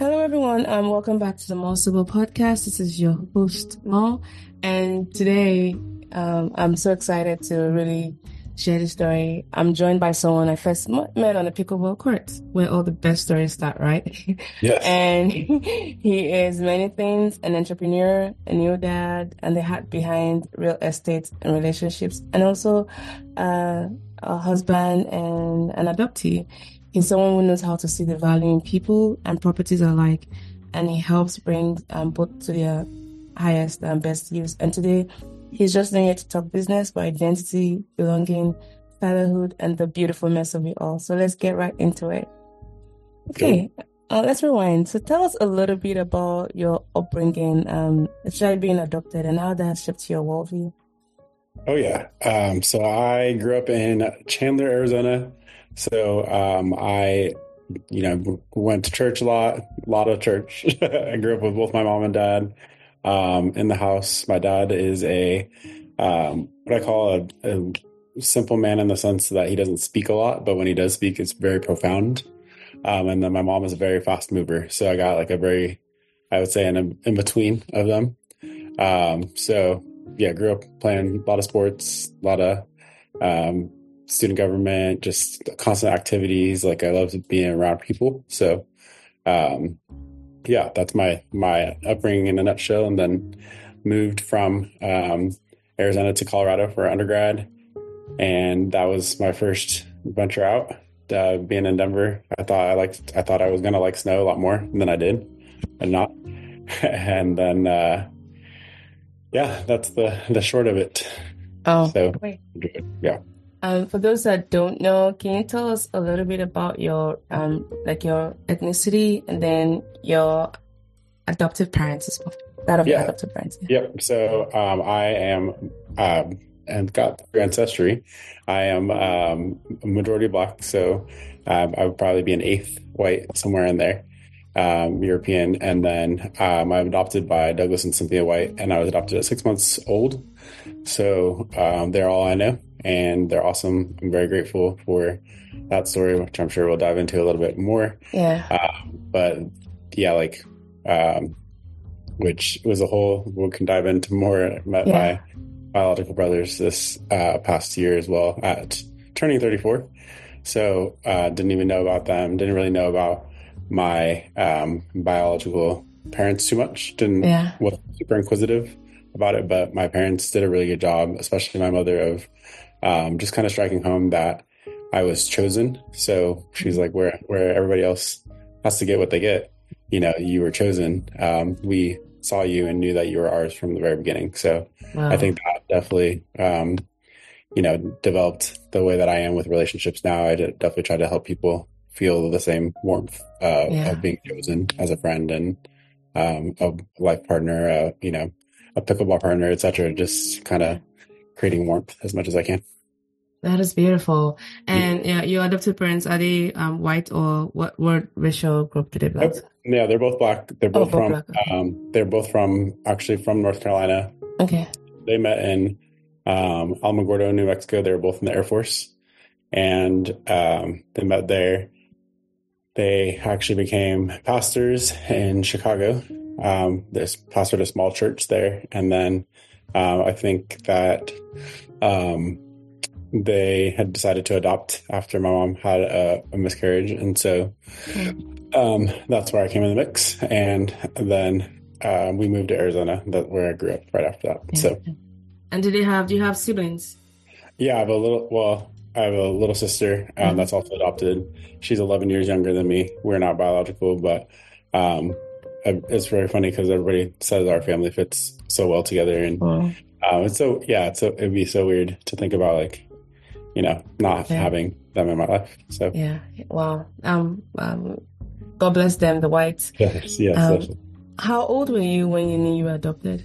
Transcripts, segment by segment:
Hello, everyone. Welcome back to the Multiple Podcast. This is your host, Mo, and today, I'm so excited to really share the story. I'm joined by someone I first met on the pickleball court, where all the best stories start, right? Yes. And he is many things: an entrepreneur, a new dad, and the heart behind real estate and relationships, and also a husband and an adoptee. He's someone who knows how to see the value in people and properties alike, and he helps bring both to their highest and best use. And today, he's just doing it to talk business, but identity, belonging, fatherhood, and the beautiful mess of it all. So let's get right into it. Cool. Okay, let's rewind. So tell us a little bit about your upbringing, especially being adopted, and how that shaped your worldview. Oh yeah. So I grew up in Chandler, Arizona. So I, went to church a lot of church. I grew up with both my mom and dad in the house. My dad is what I call a simple man in the sense that he doesn't speak a lot, but when he does speak, it's very profound. And then my mom is a very fast mover. So I got like I would say, an in between of them. So yeah, grew up playing a lot of sports, a lot of student government, just constant activities. Like I love being around people. So um, yeah, that's my upbringing in a nutshell. And then moved from Arizona to Colorado for undergrad, and that was my first venture out. Being in Denver, I thought I was gonna like snow a lot more than I did, and not. And then yeah, that's the short of it. Oh, So wait. yeah. For those that don't know, can you tell us a little bit about your like your ethnicity and then your adoptive parents as well? That of your Yeah. adoptive parents. Yeah. Yep. So I am and got through ancestry. I am a majority Black, so I would probably be an eighth white somewhere in there, European. And then I'm adopted by Douglas and Cynthia White, and I was adopted at 6 months old. So they're all I know, and they're awesome. I'm very grateful for that story, which I'm sure we'll dive into a little bit more. Yeah. But yeah, like. Which was a whole, we can dive into more. Met Yeah. my biological brothers this past year as well at turning 34. So didn't even know about them. Didn't really know about my biological parents too much. Yeah. Wasn't super inquisitive about it, but my parents did a really good job, especially my mother, of just kind of striking home that I was chosen. So she's like, where everybody else has to get what they get, you were chosen. We saw you and knew that you were ours from the very beginning. So I Wow. think that definitely, developed the way that I am with relationships now. Definitely try to help people feel the same warmth of Yeah. being chosen as a friend and a life partner, a pickleball partner, etc. Just kind of creating warmth as much as I can. That is beautiful. Mhm. And yeah, your adoptive parents, are they white or what racial group do they belong to? Yep. Yeah, they're both Black. Oh, both black. Okay. They're both from actually from North Carolina. Okay. They met in Alamogordo, New Mexico. They were both in the Air Force, and they met there. They actually became pastors in Chicago. They pastored a small church there, and then I think that um, they had decided to adopt after my mom had a miscarriage, and so that's where I came in the mix. And then we moved to Arizona, where I grew up right after that. Yeah. So And do you have siblings? yeah, I have a little sister Mm-hmm. that's also adopted. She's 11 years younger than me. We're not biological, but um, it's very funny because everybody says our family fits so well together, and Wow. it's so yeah, it'd be so weird to think about, like, not Yeah. having them in my life. So Yeah. Wow. God bless them, the whites. yes, yes, Um, definitely. how old were you when you knew you were adopted?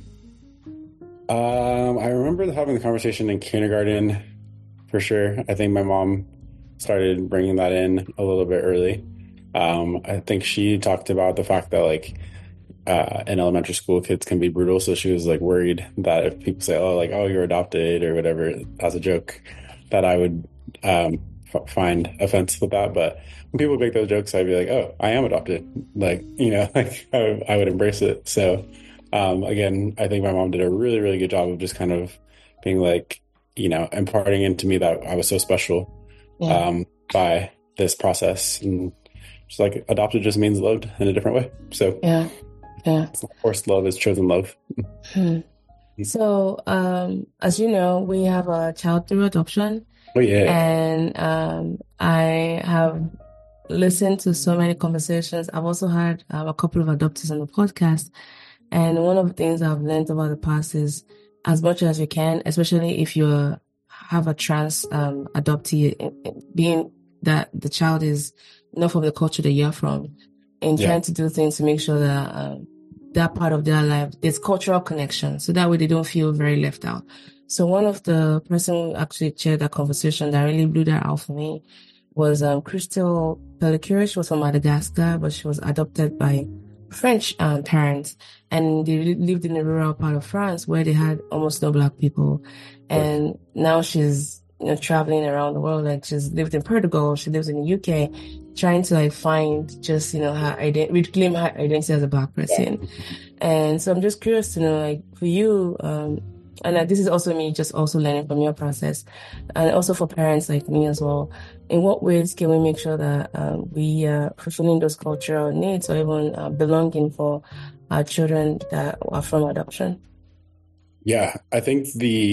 I remember having the conversation in kindergarten for sure. I think my mom started bringing that in a little bit early. I think she talked about the fact that, like, in elementary school, kids can be brutal. So she was like worried that if people say, "Oh, like, oh, you're adopted" or whatever, as a joke, that I would find offense with that. But when people make those jokes, I'd be like, oh, I am adopted. Like, like I would embrace it. So, again, I think my mom did a really, really good job of just kind of being like, imparting into me that I was so special, Yeah. by this process. And just like adopted just means loved in a different way. So, Yeah. Yeah. of course, love is chosen love. Hmm. So, as you know, we have a child through adoption, Oh, yeah. and I have listened to so many conversations. I've also had a couple of adoptees on the podcast, and one of the things I've learned over the past is as much as you can, especially if you have a trans adoptee, being that the child is not from the culture that you're from, in Yeah. trying to do things to make sure that that part of their life, there's cultural connection. So that way they don't feel very left out. So one of the person who actually chaired that conversation that really blew that out for me was Crystal Pellicure. She was from Madagascar, but she was adopted by French parents, and they lived in a rural part of France where they had almost no black people. And now she's traveling around the world. Like she's lived in Portugal, she lives in the UK, trying to like find just her reclaim her identity as a black person. And so I'm just curious to know, like, for you, and this is also me just also learning from your process, and also for parents like me as well, in what ways can we make sure that we are fulfilling those cultural needs or even belonging for our children that are from adoption? Yeah, I think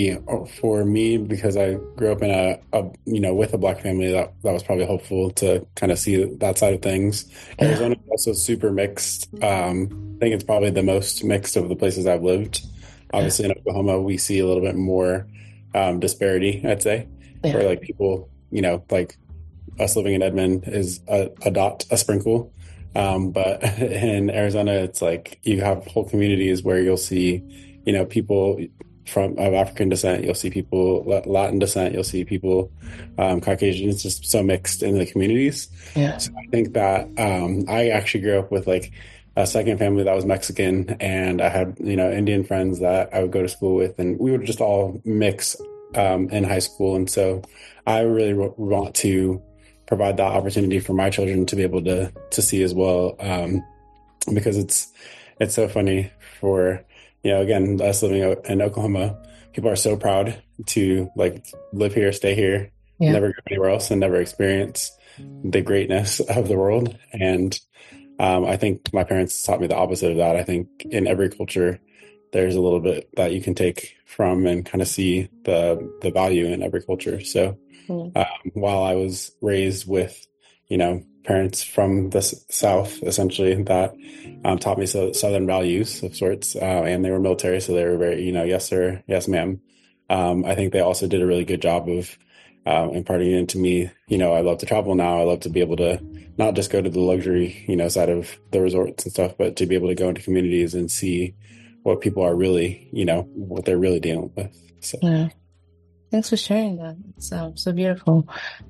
for me, because I grew up in with a black family, that was probably helpful to kind of see that side of things. Arizona is also super mixed. I think it's probably the most mixed of the places I've lived. Obviously, in Oklahoma, we see a little bit more disparity, I'd say, where like people, like us living in Edmond is a dot, a sprinkle. But in Arizona, it's like you have whole communities where you'll see, people of African descent, you'll see people Latin descent, you'll see people Caucasian. It's just so mixed in the communities. Yeah. So I think that I actually grew up with like a second family that was Mexican, and I had Indian friends that I would go to school with, and we would just all mix in high school. And so I really want to provide that opportunity for my children to be able to see as well, because it's so funny for again, us living in Oklahoma, people are so proud to like live here, stay here, never go anywhere else, and never experience the greatness of the world. And I think my parents taught me the opposite of that. I think in every culture, there's a little bit that you can take from and kind of see the value in every culture. So while I was raised with, parents from the South, essentially, that taught me Southern values of sorts, and they were military, so they were very, yes, sir, yes, ma'am. I think they also did a really good job of imparting into me, I love to travel now. I love to be able to not just go to the luxury, side of the resorts and stuff, but to be able to go into communities and see what people are really, what they're really dealing with. So. Yeah. Thanks for sharing that. It's so beautiful.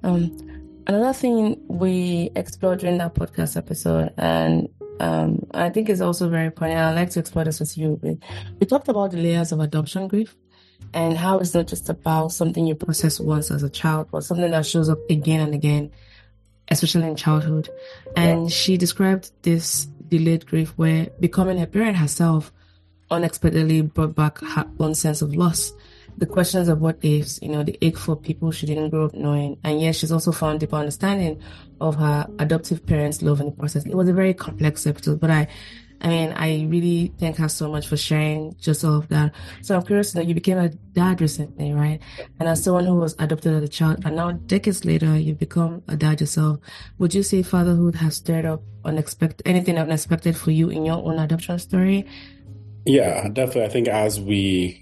Another thing we explored during that podcast episode, and I think is also very important, I'd like to explore this with you. We talked about the layers of adoption grief and how it's not just about something you process once as a child, but something that shows up again and again, especially in childhood. And she described this delayed grief where becoming a parent herself unexpectedly brought back her own sense of loss. The questions of what ifs, the ache for people she didn't grow up knowing. And yes, she's also found deeper understanding of her adoptive parents' love in the process. It was a very complex episode, but I really thank her so much for sharing just all of that. So I'm curious to know, you became a dad recently, right? And as someone who was adopted as a child, and now decades later, you've become a dad yourself. Would you say fatherhood has stirred up anything unexpected for you in your own adoption story? Yeah, definitely. I think as we,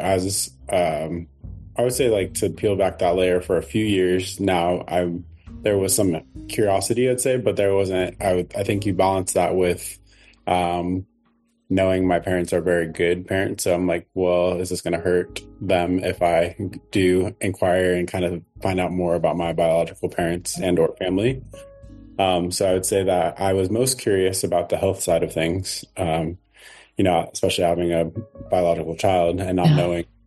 I would say, like, to peel back that layer for a few years now, there was some curiosity, I'd say, but there wasn't. I think you balance that with knowing my parents are very good parents. So I'm like, well, is this going to hurt them if I do inquire and kind of find out more about my biological parents and or family? So I would say that I was most curious about the health side of things. Especially having a biological child and not knowing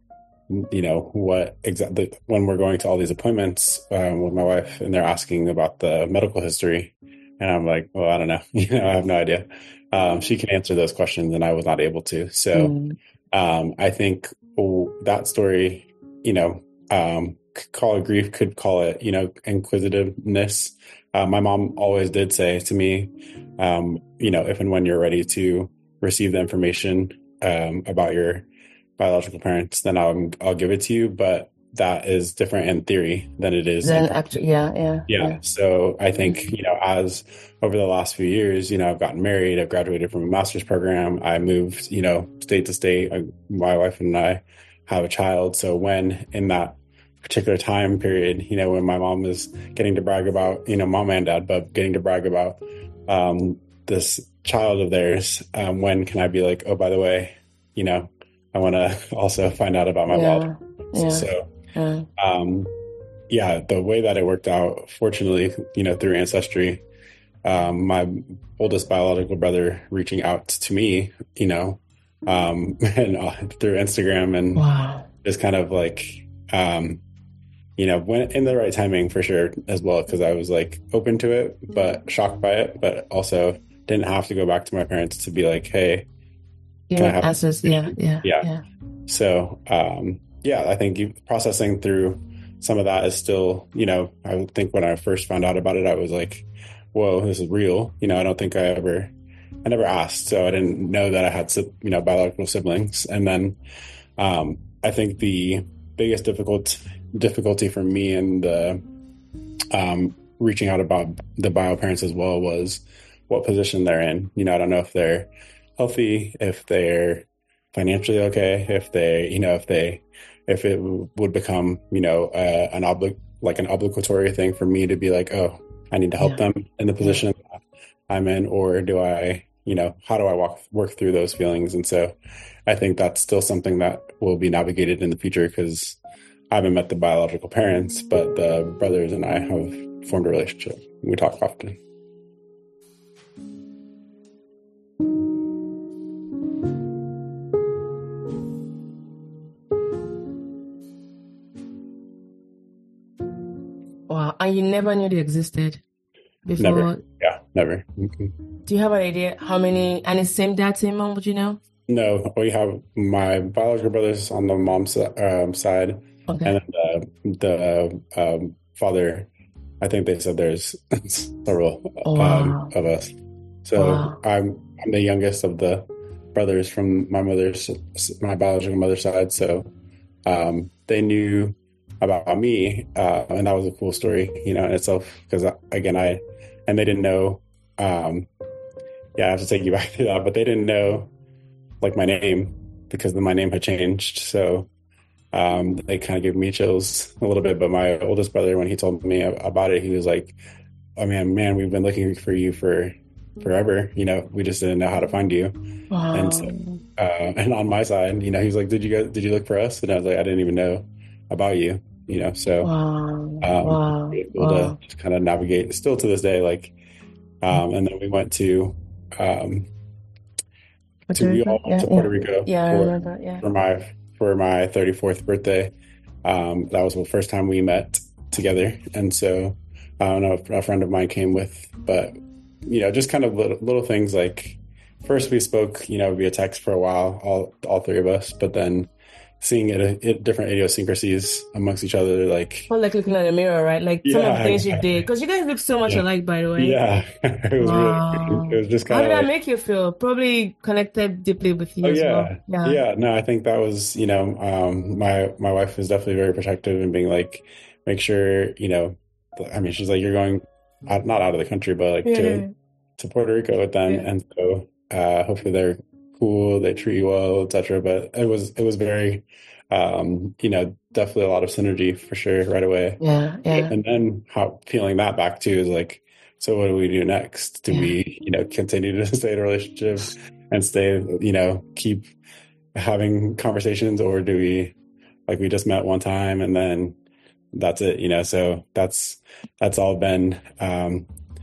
what exactly when we're going to all these appointments with my wife, and they're asking about the medical history, and I'm like, well, I don't know, I have no idea. She can answer those questions, and I was not able to. So Mm. I think that story, could call it grief, could call it, inquisitiveness. My mom always did say to me, if and when you're ready to receive the information about your biological parents, then I'll give it to you. But that is different in theory than it is in Then practice. actually, yeah, yeah, Yeah. yeah. So I Mm. think, as over the last few years, I've gotten married, I've graduated from a master's program, I moved, state to state. My wife and I have a child. So when in that particular time period, when my mom is getting to brag about, mom and dad, but getting to brag about this child of theirs, when can I be like, oh, by the way, I want to also find out about my Yeah, biological parents. yeah, So, yeah. um, yeah, the way that it worked out, fortunately, through Ancestry, my oldest biological brother reaching out to me, and through Instagram, and Wow. just kind of like, went in the right timing for sure as well, because I was like open to it, but shocked by it, but also didn't have to go back to my parents to be like, hey, Give can I me have answers. Yeah, information? yeah, Yeah. yeah. So, yeah, I think processing through some of that is still, I think when I first found out about it, I was like, whoa, this is real. I don't think I never asked. So I didn't know that I had, biological siblings. And then, I think the biggest difficulty for me in the, reaching out about the bio parents as well was what position they're in. I don't know if they're healthy, if they're financially okay, if it would become, like an obligatory thing for me to be like, oh, I need to help Yeah, them in the yeah. position that I'm in, or do I, how do I work through those feelings? And so I think that's still something that will be navigated in the future, because I haven't met the biological parents, but the brothers and I have formed a relationship. We talk often. Wow. And you never knew they existed Never. before. Yeah, never. Mhm. Do you have an idea how many? And it's same dad, same mom, would you know? No, we have my biological brothers on the mom's side, Okay. and then the father. I think they said there's several Wow. of us. So Wow. I'm the youngest of the brothers from my biological mother's side. So they knew about me, and that was a cool story, in itself. Because again, and they didn't know. Yeah, I have to take you back to that, but they didn't know like my name, because my name had changed. So they kind of gave me chills a little bit. But my oldest brother, when he told me about it, he was like, "I mean, man, we've been looking for you for forever. We just didn't know how to find you." And so, Wow. and on my side, he was like, did you look for us?" And I was like, "I didn't even know about you." So Wow. Wow. really cool to Wow. just kind of navigate still to this day. Like, and then um, Puerto we Rico? all went Yeah, to yeah. Puerto Rico Yeah, I remember. Yeah. for my 34th birthday. That was the first time we met together, and so I don't know if a friend of mine came with, but just kind of little things like first we spoke, via text for a while, all three of us, but then seeing different idiosyncrasies amongst each other, like Well, like looking at the mirror, right? Like some of the yeah, things you did, exactly, because you guys look so much yeah, alike, by the way. yeah, it was really weird. It Wow. was just How kind did of that like, make you feel? Probably connected deeply with oh you as well. yeah, Yeah. yeah. No, I think that was, my wife was definitely very protective and being like, make sure, I mean, she's like, you're going not out of the country, but like Yeah, yeah, to Puerto Rico with them, yeah. and so hopefully they're cool, they treat you well, etc. But it was very, definitely a lot of synergy for sure right away. Yeah, yeah, And then how feeling that back too is like, so what do we do next? Do yeah. we, continue to stay in a relationship and stay, keep having conversations, or do we, like, we just met one time and then that's it, so that's all been,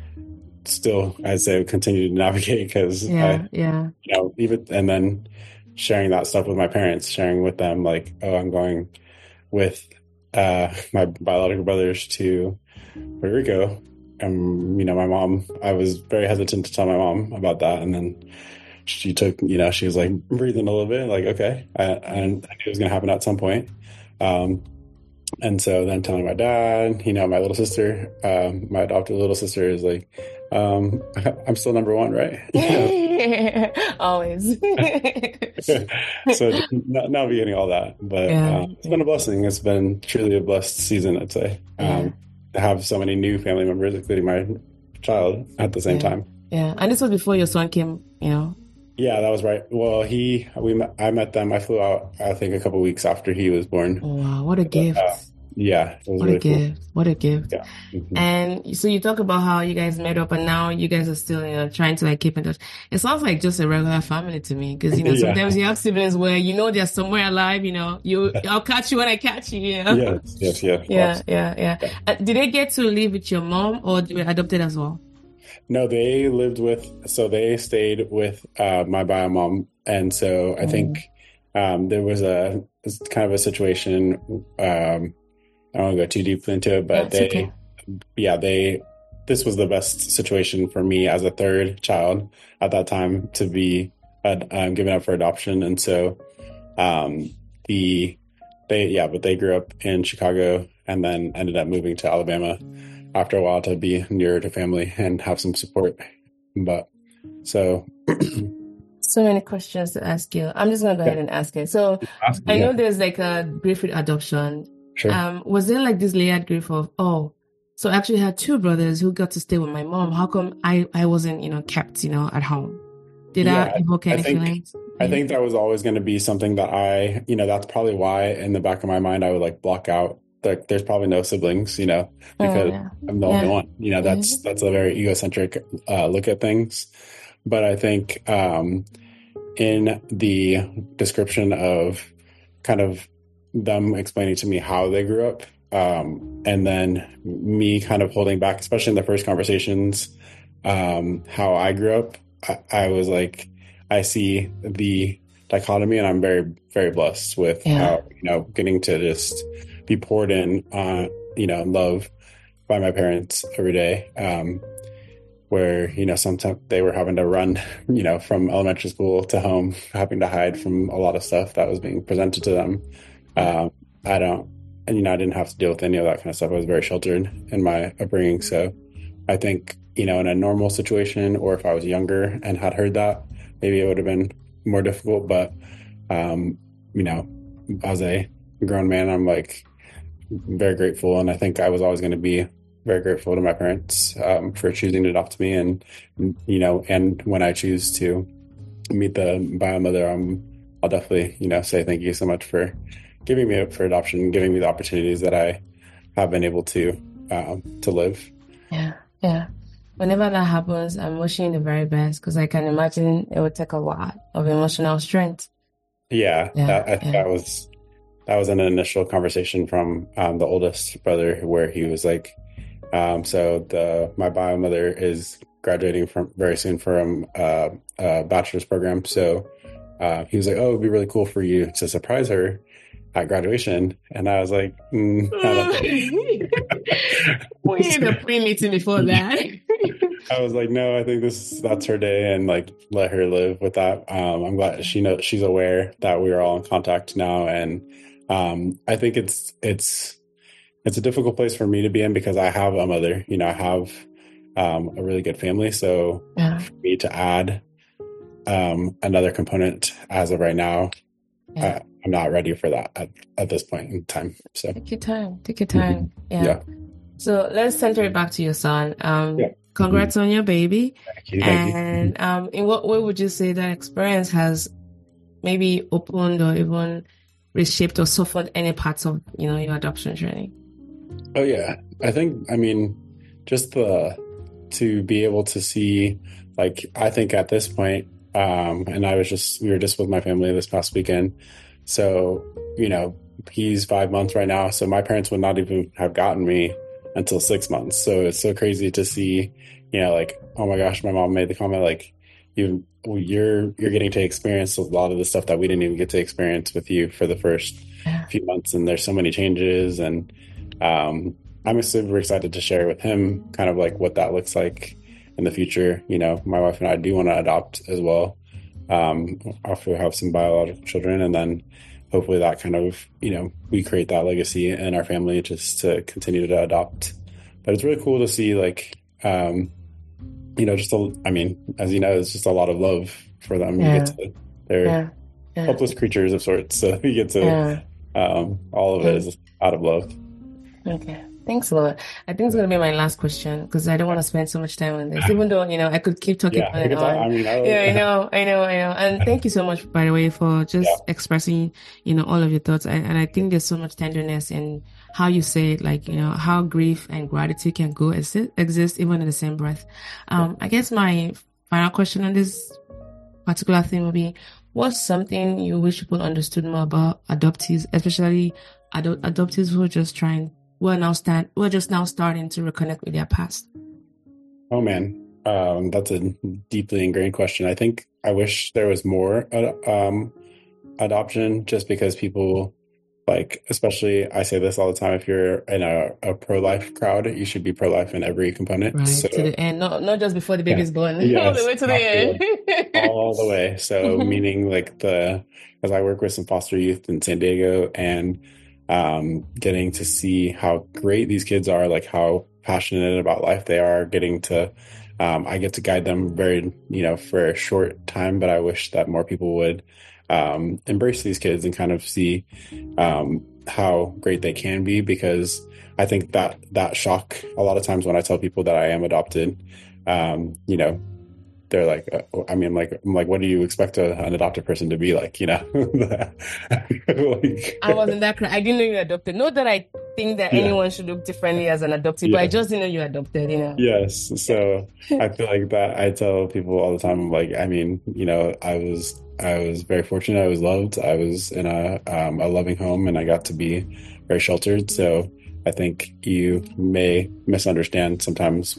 still, I'd say, continue to navigate, because Yeah, yeah. even, and then sharing that stuff with my parents, sharing with them like, oh, I'm going with my biological brothers to Puerto Rico. My mom, I was very hesitant to tell my mom about that. And then she took, she was like breathing a little bit, like, okay. I knew it was going to happen at some point. And so then telling my dad, my little sister, my adopted little sister is like, I'm still number one, right? Always. So not be getting all that, but it's been a blessing. It's been truly a blessed season, I'd say, to have so many new family members, including my child, at the same time. Yeah, and this was before your son came, Yeah, that was right. Well, I met them. I flew out, I think, a couple of weeks after he was born. Oh, wow, what a gift! Yeah, it was what really a gift! Cool. What a gift! Yeah. Mm-hmm. And so you talk about how you guys met up, and now you guys are still, trying to like keep in touch. It sounds like just a regular family to me, because sometimes you have siblings where they're somewhere alive. I'll catch you when I catch you. Yes. Yeah. Did they get to live with your mom, or they were adopted as well? No, they stayed with my bio mom, and so I think there was kind of a situation. I don't want to go too deeply into it, but this was the best situation for me as a third child at that time to be given up for adoption, and so they grew up in Chicago and then ended up moving to Alabama after a while to be nearer to family and have some support. But so many questions to ask you. I'm just gonna go ahead and ask it. So I know there's like a grief with adoption. Sure. Was there like this layered grief of, so I actually had two brothers who got to stay with my mom. How come I wasn't, kept, at home? Did that evoke any feelings? I think that was always going to be something that that's probably why in the back of my mind, I would like block out like there's probably no siblings, because I'm the only one, that's a very egocentric look at things. But I think in the description of kind of them explaining to me how they grew up, and then me kind of holding back, especially in the first conversations, how I grew up, I was like, I see the dichotomy, and I'm very, very blessed with how, getting to just be poured in, love by my parents every day. Where, sometimes they were having to run, from elementary school to home, having to hide from a lot of stuff that was being presented to them. I didn't have to deal with any of that kind of stuff. I was very sheltered in my upbringing. So I think, in a normal situation, or if I was younger and had heard that, maybe it would have been more difficult. But, as a grown man, I'm like very grateful. And I think I was always going to be very grateful to my parents for choosing to adopt me. And, and when I choose to meet the bio mother, I'll definitely, say thank you so much for giving me up for adoption, giving me the opportunities that I have been able to live. Yeah. Whenever that happens, I'm wishing the very best, because I can imagine it would take a lot of emotional strength. I think that was an initial conversation from the oldest brother, where he was like, my bio mother is graduating very soon from a bachelor's program. So he was like, oh, it'd be really cool for you to surprise her at graduation. And I was like, I don't think. We need a pre-meeting before that. I was like, no, I think that's her day, and like let her live with that. I'm glad she's aware that we are all in contact now, and I think it's a difficult place for me to be in, because I have a mother. I have a really good family, so for me to add another component as of right now, I'm not ready for that at this point in time. So take your time. Mm-hmm. Yeah. So let's center it back to your son. Congrats on your baby. Thank you. And in what way would you say that experience has maybe opened or even reshaped or softened any parts of, your adoption journey? Oh yeah. I think, just to be able to see, like, I think at this point, and we were just with my family this past weekend. So, he's 5 months right now. So my parents would not even have gotten me until 6 months. So it's so crazy to see, like, oh my gosh, my mom made the comment, like, you're getting to experience a lot of the stuff that we didn't even get to experience with you for the first Yeah. few months, and there's so many changes, and I'm super excited to share with him kind of like what that looks like in the future. My wife and I do want to adopt as well, after we have some biological children, and then hopefully that kind of, we create that legacy in our family just to continue to adopt. But it's really cool to see like, I mean, as you know, it's just a lot of love for them. Yeah. They're Yeah. Yeah. helpless creatures of sorts. So you get to, Yeah. all of it Yeah. is out of love. Okay. Thanks a lot. I think it's going to be my last question because I don't want to spend so much time on this, even though, I could keep talking Yeah, on I and could talk, on. I mean, Yeah, I know. And thank you so much, by the way, for just yeah, expressing, all of your thoughts. And I think there's so much tenderness in how you say it, like, how grief and gratitude can exist even in the same breath. I guess my final question on this particular thing will be, what's something you wish people understood more about adoptees, especially adoptees who are just just now starting to reconnect with their past? Oh man, that's a deeply ingrained question. I think I wish there was more adoption, just because people, like, especially, I say this all the time, if you're in a pro-life crowd, you should be pro-life in every component. Right So to the end, not just before the yeah, baby's born, all the yes, way to the absolutely. end. All the way. So meaning like as I work with some foster youth in San Diego, and getting to see how great these kids are, like how passionate about life they are, getting to, I get to guide them very, for a short time, but I wish that more people would embrace these kids and kind of see how great they can be, because I think that shock a lot of times when I tell people that I am adopted, they're like, I'm like, what do you expect an adopted person to be like? Like, I wasn't that I didn't know you adopted. Not that I think that yeah, anyone should look differently as an adoptee, but I yeah, just didn't know you adopted. yes. So I feel like that. I tell people all the time, I'm like, I mean, I was very fortunate. I was loved. I was in a loving home, and I got to be very sheltered. So I think you may misunderstand sometimes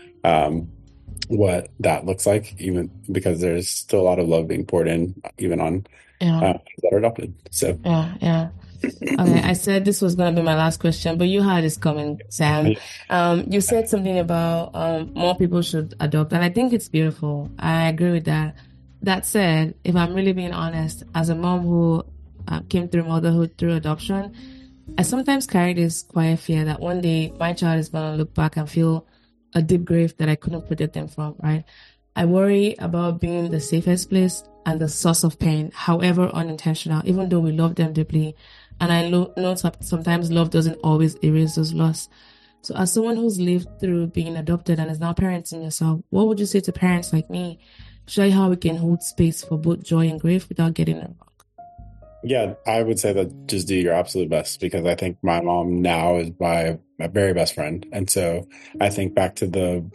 what that looks like, even because there's still a lot of love being poured in, even on Yeah, that are adopted. So yeah. Okay, I said this was gonna be my last question, but you had this coming, Sam. You said something about more people should adopt, and I think it's beautiful. I agree with that. That said, if I'm really being honest, as a mom who came through motherhood through adoption, I sometimes carry this quiet fear that one day my child is gonna look back and feel a deep grief that I couldn't protect them from, right? I worry about being the safest place and the source of pain, however unintentional, even though we love them deeply. And I know sometimes love doesn't always erase those loss. So as someone who's lived through being adopted and is now parenting yourself, what would you say to parents like me? Show how we can hold space for both joy and grief without getting it wrong. yeah, I would say that just do your absolute best, because I think my mom now is my very best friend. And so I think back to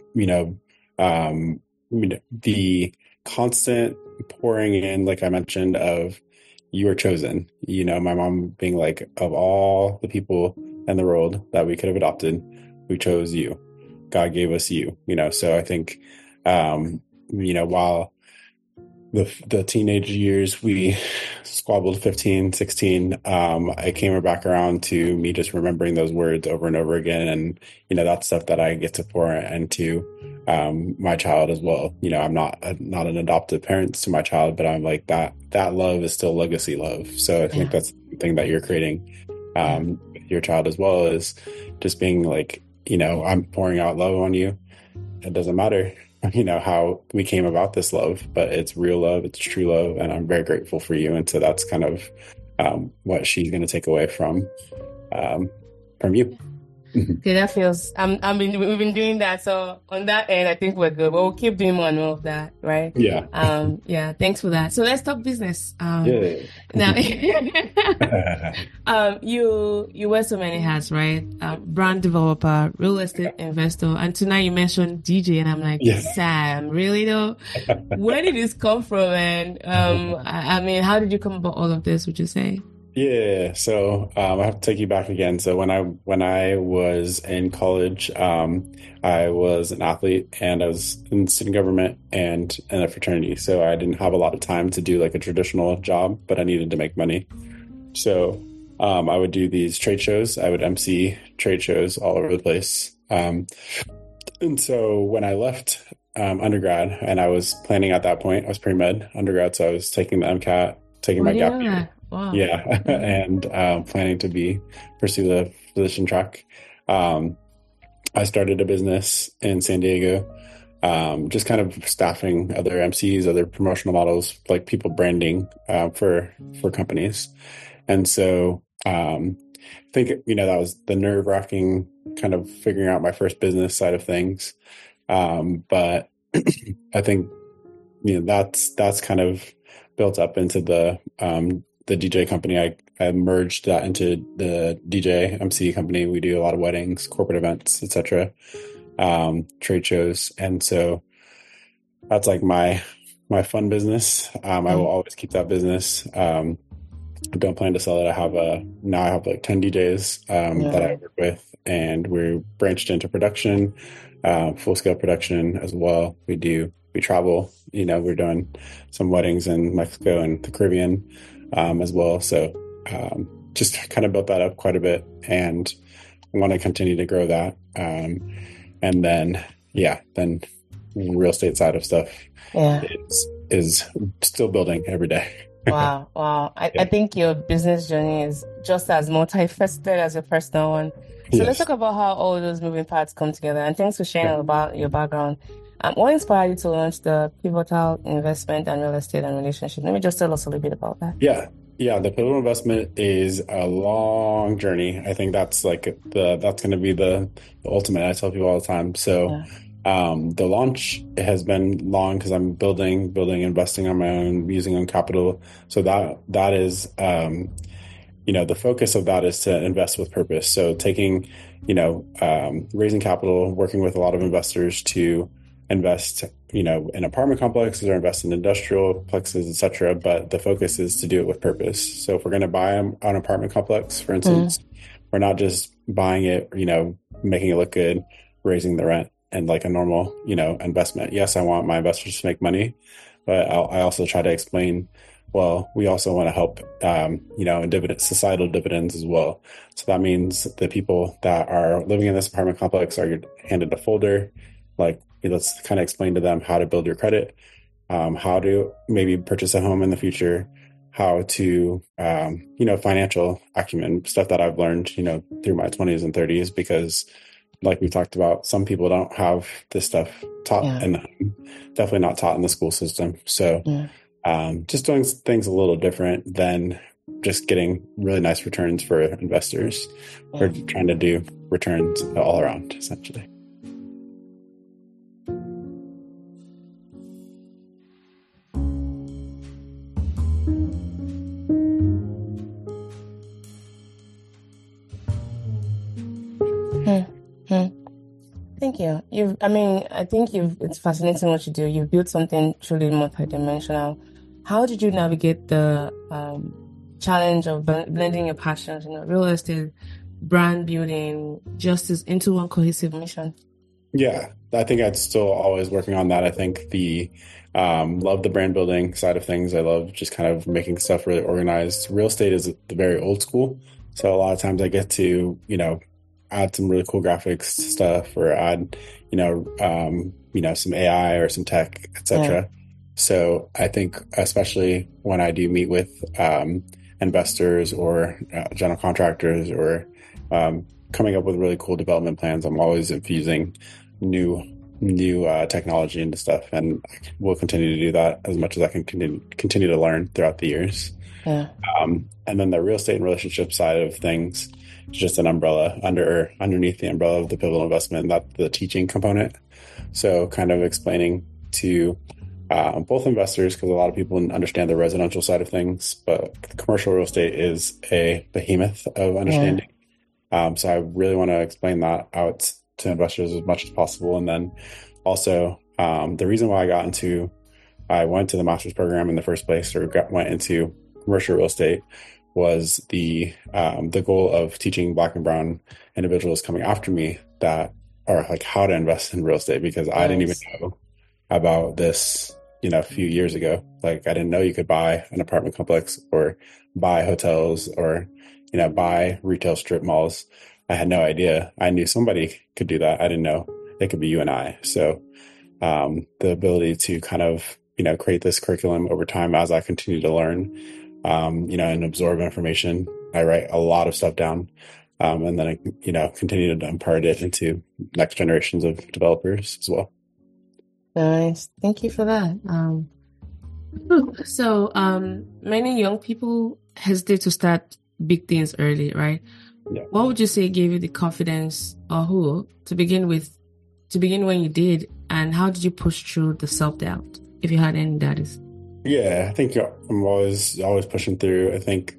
the constant pouring in, like I mentioned, of you were chosen, my mom being like, of all the people in the world that we could have adopted, we chose you. God gave us you, so I think, while the teenage years we squabbled 15, 16, I came back around to me just remembering those words over and over again. And, that's stuff that I get to pour into my child as well. I'm not an adoptive parent to my child, but I'm like, that love is still legacy love. So I think Yeah. that's the thing that you're creating with your child as well, is just being like, I'm pouring out love on you. It doesn't matter how we came about this love, but it's real love, it's true love, and I'm very grateful for you. And so that's kind of what she's going to take away from you. Okay, that feels. We've been doing that, so on that end, I think we're good. But we'll keep doing more and more of that, right? Yeah. Yeah. Thanks for that. So let's talk business. Yeah. Now, you wear so many hats, right? Brand developer, real estate investor, and tonight you mentioned DJ, and I'm like, Yeah. Sam, really though? Where did this come from? And I mean, how did you come about all of this? Would you say? Yeah, so I have to take you back again. So when I was in college, I was an athlete and I was in student government and in a fraternity. So I didn't have a lot of time to do like a traditional job, but I needed to make money. So I would do these trade shows. I would MC trade shows all over the place. And so when I left undergrad, and I was planning at that point, I was pre-med undergrad, so I was taking the MCAT, taking Oh, I my didn't gap know year. that. Wow. Yeah, Mhm. and planning to be pursue the physician track. Um, I started a business in San Diego, just kind of staffing other MCs, other promotional models, like people branding for companies. And so I think that was the nerve-wracking kind of figuring out my first business side of things. But I think that's kind of built up into the DJ company. I merged that into the DJ MC company. We do a lot of weddings, corporate events, etc., trade shows, and so that's like my fun business. I will Mm. always keep that business. I don't plan to sell it. I have like 10 DJs that I Yeah. work with, and we're branched into production, full scale production as well. We travel, we're doing some weddings in Mexico and the Caribbean as well. So just kind of built that up quite a bit and want to continue to grow that. And then, yeah, then real estate side of stuff Yeah. is still building every day. Wow. Wow. I Yeah. think your business journey is just as multifaceted as your personal one. So let's Yes. talk about how all those moving parts come together. And thanks for sharing Yeah. all about your background. What inspired you to launch the Pivotal Investment and Real Estate and Relationship? Let me just tell us a little bit about that. Yeah. Yeah. The pivotal investment is a long journey. I think that's going to be the ultimate. I tell people all the time. So, Yeah. the launch has been long because I'm building, investing on my own, using own capital. So that is, the focus of that is to invest with purpose. So taking, raising capital, working with a lot of investors to invest, in apartment complexes or invest in industrial complexes, et cetera. But the focus is to do it with purpose. So if we're going to buy an apartment complex, for Mm. instance, we're not just buying it, making it look good, raising the rent and like a normal, investment. Yes, I want my investors to make money, but I also try to explain, well, we also want to help, societal dividends as well. So that means the people that are living in this apartment complex are handed a folder, like let's kind of explain to them how to build your credit, how to maybe purchase a home in the future, how to, financial acumen, stuff that I've learned, through my 20s and 30s, because like we talked about, some people don't have this stuff taught Yeah. in the home, definitely not taught in the school system. So Yeah. just doing things a little different than just getting really nice returns for investors. We're Yeah. trying to do returns all around, essentially. Hmm. Hmm. Thank you. I think it's fascinating what you do. You've built something truly multidimensional. How did you navigate the challenge of blending your passions, real estate, brand building, justice into one cohesive mission? Yeah, I think I'd still always working on that. I think love the brand building side of things. I love just kind of making stuff really organized. Real estate is very old school. So a lot of times I get to, add some really cool graphics stuff or add, some AI or some tech, Yeah. etc. So I think especially when I do meet with investors or general contractors or coming up with really cool development plans, I'm always infusing new technology into stuff, and we'll continue to do that as much as I can continue to learn throughout the years. Yeah. And then the real estate and relationship side of things is just an umbrella underneath the umbrella of the pivotal investment, not the teaching component. So kind of explaining to both investors, because a lot of people understand the residential side of things, but commercial real estate is a behemoth of Yeah. understanding. So I really want to explain that out to investors as much as possible. And then also the reason why I went to the master's program in the first place, or went into commercial real estate, was the goal of teaching Black and brown individuals coming after me that are like how to invest in real estate, because I didn't even Nice. know about this, a few years ago. Like I didn't know you could buy an apartment complex or buy hotels or, buy retail strip malls. I had no idea. I knew somebody could do that. I didn't know it could be you and I. So the ability to kind of, create this curriculum over time as I continue to learn, and absorb information. I write a lot of stuff down, and then I, continue to impart it into next generations of developers as well. Nice. Thank you for that. So, many young people hesitate to start big things early, right? Yeah. What would you say gave you the confidence or who to begin when you did, and how did you push through the self-doubt, if you had any that is? Yeah, I think I'm always pushing through. I think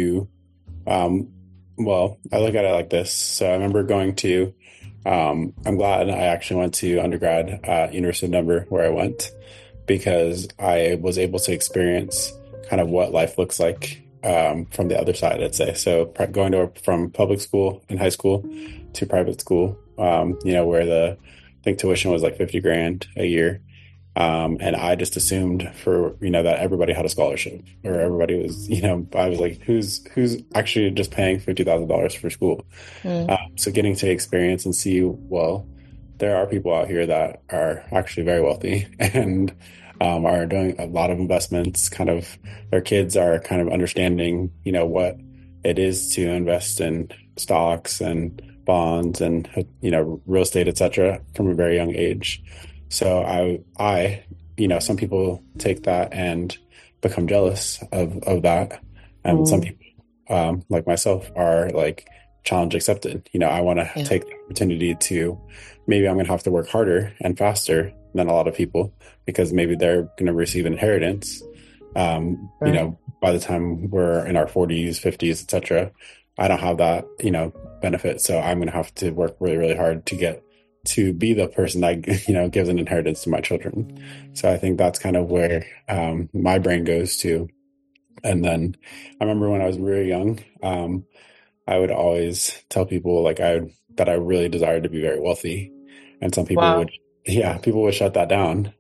well, I look at it like this. So I remember going to, I'm glad I actually went to undergrad at University of Denver where I went, because I was able to experience kind of what life looks like from the other side, I'd say. So going from public school in high school to private school, where I think tuition was like 50 grand a year. And I just assumed that everybody had a scholarship, or everybody was, I was like, who's actually just paying $50,000 for school? Mm. So getting to experience and see, well, there are people out here that are actually very wealthy and are doing a lot of investments. Kind of their kids are kind of understanding, what it is to invest in stocks and bonds and, real estate, etc., from a very young age. So I, some people take that and become jealous of that. And some people, like myself, are like challenge accepted. I want to take the opportunity to, maybe I'm going to have to work harder and faster than a lot of people, because maybe they're going to receive inheritance. By the time we're in our 40s, 50s, etc., I don't have that, benefit. So I'm going to have to work really, really hard to be the person that, gives an inheritance to my children. So I think that's kind of where my brain goes to. And then I remember when I was really young, I would always tell people that I really desired to be very wealthy. And some people people would shut that down.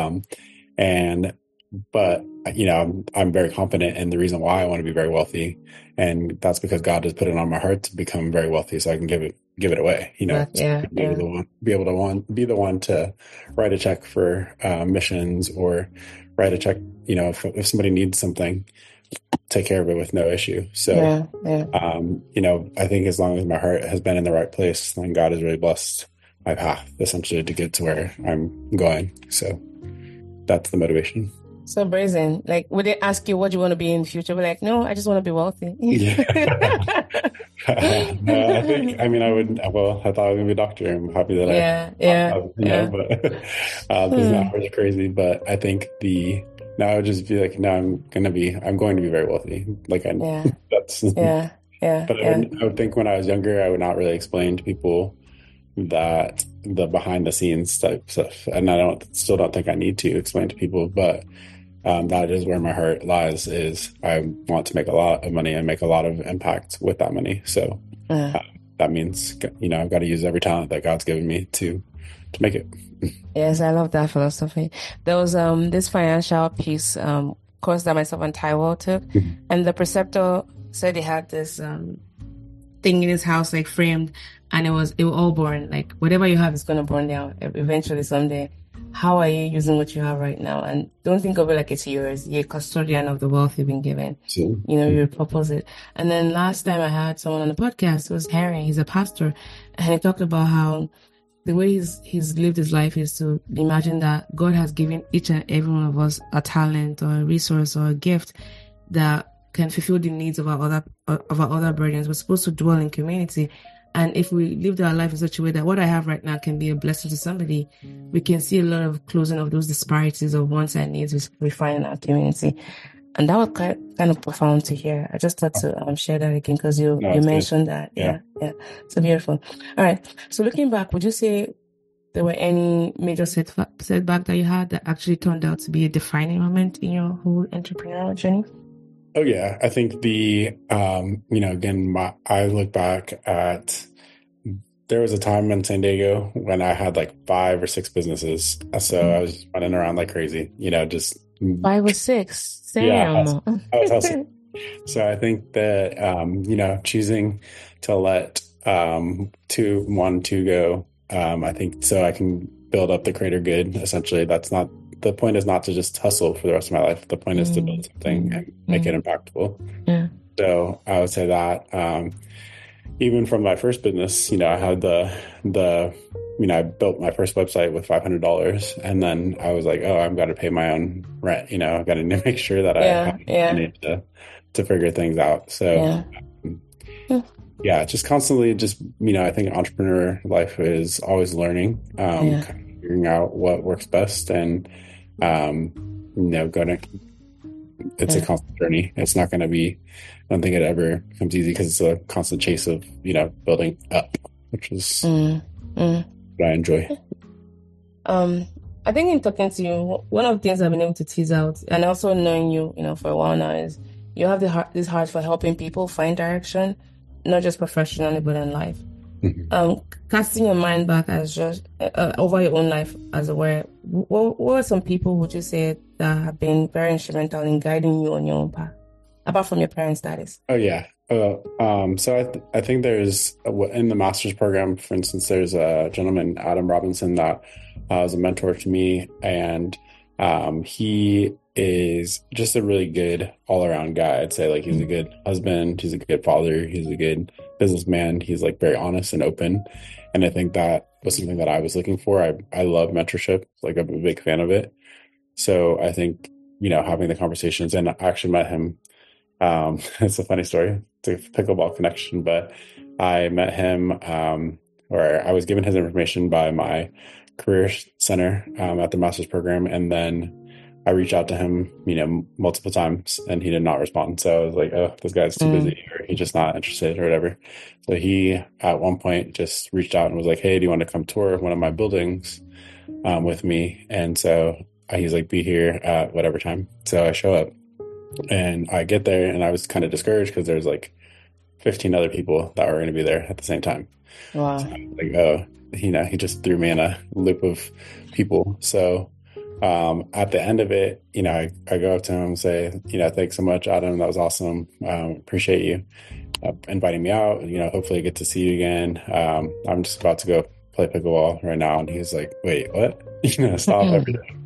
But I'm very confident in the reason why I want to be very wealthy. And that's because God has put it on my heart to become very wealthy, so I can give it away, be the one to write a check for missions, or write a check, if somebody needs something, take care of it with no issue. So, I think as long as my heart has been in the right place, then God has really blessed my path essentially to get to where I'm going. So that's the motivation. So brazen. Like, would they ask you what you want to be in the future? We're like, no, I just want to be wealthy. Yeah. I would, well, I thought I was going to be a doctor. I'm happy that but this is not really crazy. But I think now I would just be like, no, I'm going to be very wealthy. But I would think when I was younger, I would not really explain to people that the behind the scenes type stuff. And I still don't think I need to explain to people, but that is where my heart lies, is I want to make a lot of money and make a lot of impact with that money. So that means, I've got to use every talent that God's given me to make it. Yes, I love that philosophy. There was this financial piece course that myself and Taiwo took, and the preceptor said he had this thing in his house, like framed, and it was all born. Like, whatever you have is going to burn down eventually someday. How are you using what you have right now? And don't think of it like it's yours. You're a custodian of the wealth you've been given. You repurpose it. And then last time I had someone on the podcast, it was Harry. He's a pastor. And he talked about how the way he's lived his life is to imagine that God has given each and every one of us a talent or a resource or a gift that can fulfill the needs of our other brethren. We're supposed to dwell in community. And if we lived our life in such a way that what I have right now can be a blessing to somebody, we can see a lot of closing of those disparities of wants and needs we find in our community. And that was kind of profound to hear. I just thought to share that again, because you mentioned that. Yeah. So beautiful. All right. So looking back, would you say there were any major setback that you had that actually turned out to be a defining moment in your whole entrepreneurial journey? Oh yeah, I think again, I look back at there was a time in San Diego when I had like 5 or 6 businesses. So I Mm. was running around like crazy, just 5 or 6. yeah, Same. I was hustling. So I think that choosing to let two go, I think so I can build up the greater good. Essentially, that's not the point is not to just hustle for the rest of my life. The point is to build Mm, something mm, and make mm. it impactful. Yeah, So I would say that even from my first business, I had the I built my first website with $500, and then I was like, oh, I've got to pay my own rent. I've got to make sure that I have yeah, yeah, money to figure things out. So yeah. um, Mm, yeah, just constantly, just I think entrepreneur life is always learning, yeah, kind of figuring out what works best, and um, going to it's a yeah. constant journey. It's not going to be, I don't think it ever becomes easy because it's a constant chase of, building up, which is Mm, mm. what I enjoy. Um, I think in talking to you, one of the things I've been able to tease out, and also knowing you, for a while now, is you have this heart for helping people find direction, not just professionally, but in life. Mhm. Casting your mind back as just over your own life, as it were, what are some people would you say that have been very instrumental in guiding you on your own path, apart from your parents, that is? Oh yeah. So I think there's in the master's program, for instance, there's a gentleman, Adam Robinson, that is a mentor to me, and he is just a really good all-around guy. I'd say like he's a Mm, good husband, he's a good father, he's a good businessman. He's like very honest and open, and I think that was something that I was looking for. I love mentorship, like I'm a big fan of it. So I think having the conversations, and I actually met him. It's a funny story. It's a pickleball connection, but I met him, or I was given his information by my career center at the master's program, and then I reached out to him, multiple times, and he did not respond. So I was like, "Oh, this guy's too mm, busy, or he's just not interested, or whatever." So he, at one point, just reached out and was like, "Hey, do you want to come tour one of my buildings with me?" And so he's like, "Be here at whatever time." So I show up. And I get there and I was kind of discouraged because there's like 15 other people that were going to be there at the same time. So wow. I was like, oh, he just threw me in a loop of people. So at the end of it, I go up to him and say, thanks so much, Adam. That was awesome. Appreciate you inviting me out. Hopefully I get to see you again. I'm just about to go play pickleball right now. And he's like, wait, what? Stop everything.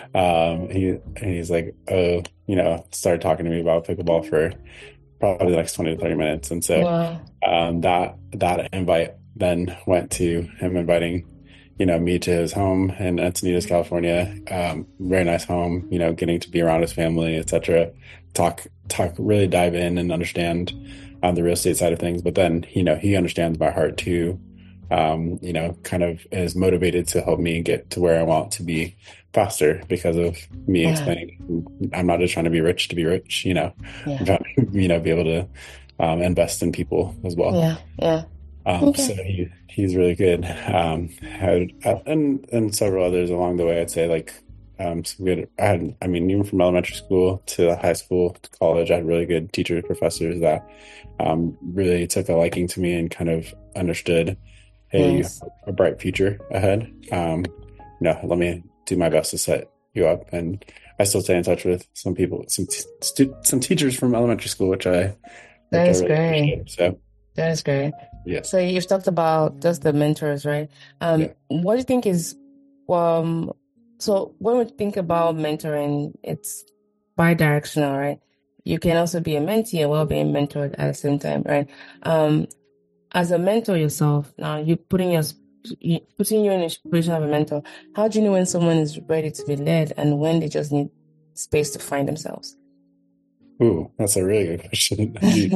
He's like, oh, started talking to me about pickleball for probably the next 20 to 30 minutes. And so Wow. that invite then went to him inviting, me to his home in Encinitas, California. Very nice home, getting to be around his family, etc. Really dive in and understand the real estate side of things. But then, he understands my heart too. Kind of is motivated to help me get to where I want to be faster because of me Yeah, explaining I'm not just trying to be rich to be rich, I'm yeah, trying to, be able to invest in people as well. yeah, yeah. Okay. So he's really good. And several others along the way, I'd say like some good. I mean, even from elementary school to high school to college, I had really good teachers, professors that really took a liking to me and kind of understood, hey, you have Nice. a bright future ahead. Let me do my best to set you up. And I still stay in touch with some people, some teachers from elementary school, which That I is really great. appreciate. So That is great. yeah, So you've talked about just the mentors, right? yeah. What do you think is um so when we think about mentoring, it's bi-directional, right? You can also be a mentee while being mentored at the same time, right? Um, as a mentor yourself, now putting you in a position of a mentor, how do you know when someone is ready to be led and when they just need space to find themselves? Ooh, that's a really good question.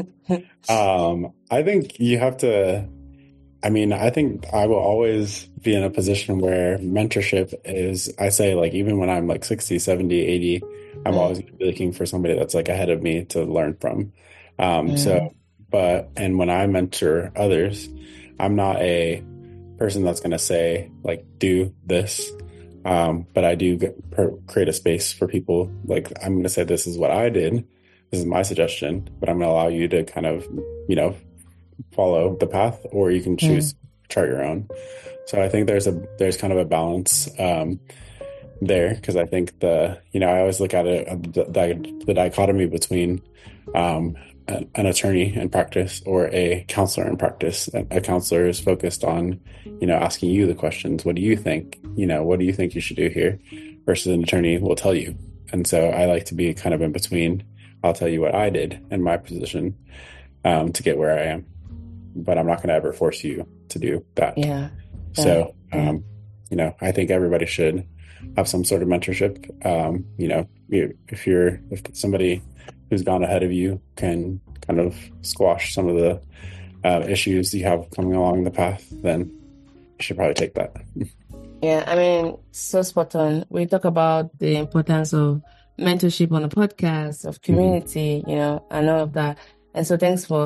I think you have to, I think I will always be in a position where mentorship is, I say like, even when I'm like 60, 70, 80, I'm Mm, always gonna be looking for somebody that's like ahead of me to learn from. mm, And when I mentor others, I'm not a person that's going to say like, do this. But I do create a space for people. Like I'm going to say, this is what I did. this is my suggestion, but I'm going to allow you to kind of, you know, follow the path, or you can choose Mm. chart your own. So I think there's kind of a balance there, because I think I always look at it the dichotomy between an attorney in practice or a counselor in practice. A counselor is focused on, asking you the questions. What do you think? What do you think you should do here? Versus an attorney will tell you. And so I like to be kind of in between. I'll tell you what I did in my position to get where I am, but I'm not going to ever force you to do that. Yeah. So, Yeah. I think everybody should have some sort of mentorship. If somebody who's gone ahead of you can kind of squash some of the issues you have coming along the path, then you should probably take that. Yeah, I mean, so spot on. We talk about the importance of mentorship on the podcast, of community, and all of that. And so thanks for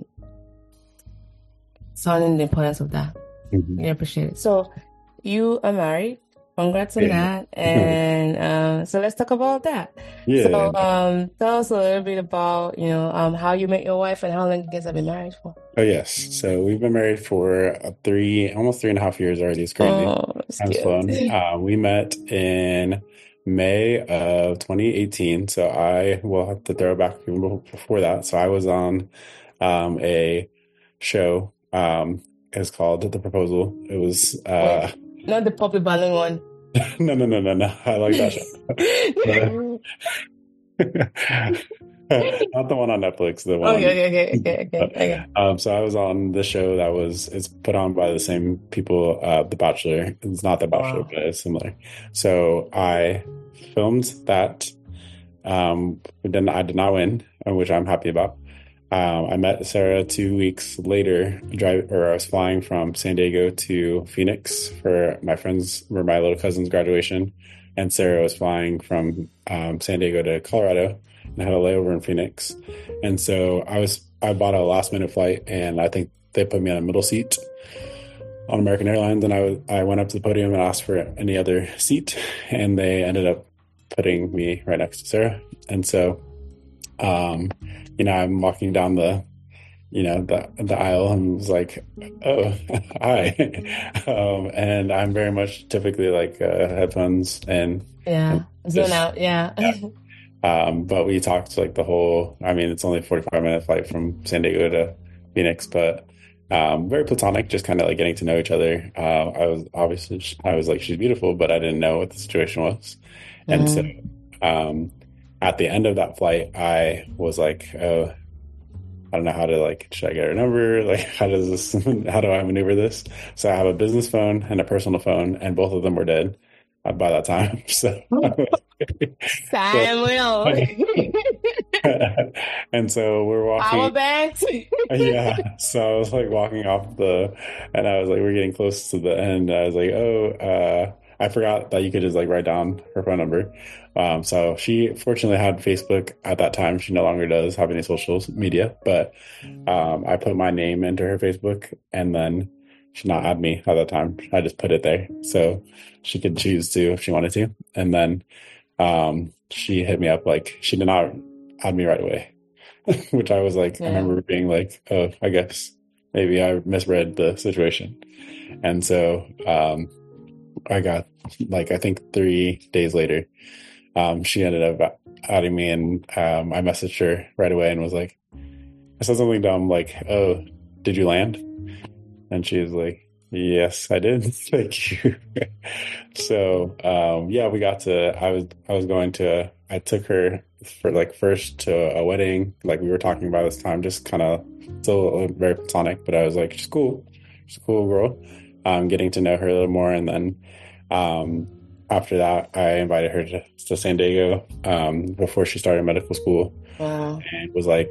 sounding the importance of that. Mhm. We appreciate it. So you are married. Congrats on Yeah. that. And so let's talk about that. Yeah. So tell us a little bit about, how you met your wife and how long you guys have been married for. Oh, yes. So we've been married for almost 3.5 years already. It's crazy. Oh, it's Time's cute. flown. We met in May of 2018. So I will have to throw back even before that. So I was on a show. It's called The Proposal. It was Wait, not the puppy balloon one. no. I like that show. Not the one on Netflix, the one. Okay. So I was on the show it's put on by the same people, The Bachelor. It's not The Bachelor, Wow. but it's similar. So I filmed that. Then I did not win, which I'm happy about. I met Sarah 2 weeks later. I was flying from San Diego to Phoenix for my little cousin's graduation, and Sarah was flying from San Diego to Colorado and had a layover in Phoenix. And so I bought a last minute flight, and I think they put me on a middle seat on American Airlines, and I went up to the podium and asked for any other seat, and they ended up putting me right next to Sarah. And so I'm walking down the aisle and was like, oh, hi. And I'm very much typically like headphones and Zone out. Yeah. But we talked like it's only a 45-minute flight from San Diego to Phoenix, but very platonic, just kind of like getting to know each other. I was like, she's beautiful, but I didn't know what the situation was. And so at the end of that flight, I was like, oh, I don't know how to should I get her number? Like, how do I maneuver this? So I have a business phone and a personal phone, and both of them were dead by that time. So, Samuel. And so we're walking. Power banks. Yeah. So I was like walking and I was like, we're getting close to the end. I was like, oh, I forgot that you could just like write down her phone number. So she fortunately had Facebook at that time. She no longer does have any social media, but I put my name into her Facebook, and then she not add me at that time. I just put it there so she could choose to if she wanted to. And then she hit me up, like she did not add me right away, which I was like, I remember being like, oh, I guess maybe I misread the situation. And so I got I think 3 days later, she ended up adding me, and I messaged her right away and was like, I said something dumb like, oh, did you land? And she was like, yes, I did. Thank you. So we got to, I took her for first to a wedding, like we were talking about this time, just kind of still very platonic, but I was like, she's cool girl. Getting to know her a little more. And then after that, I invited her to San Diego before she started medical school. Wow. And was like,